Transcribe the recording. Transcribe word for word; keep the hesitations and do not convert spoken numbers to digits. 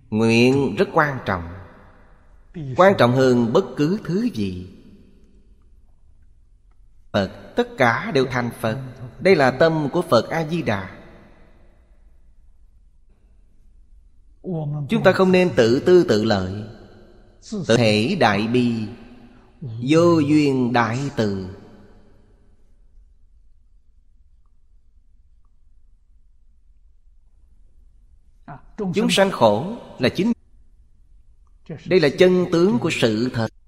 Nguyện rất quan trọng, quan trọng hơn bất cứ thứ gì. Phật tất cả đều thành Phật. Đây là tâm của Phật A-di-đà. Chúng ta không nên tự tư tự lợi, tự thể đại bi, vô duyên đại từ. Chúng sanh khổ là chính. Đây là chân tướng của sự thật.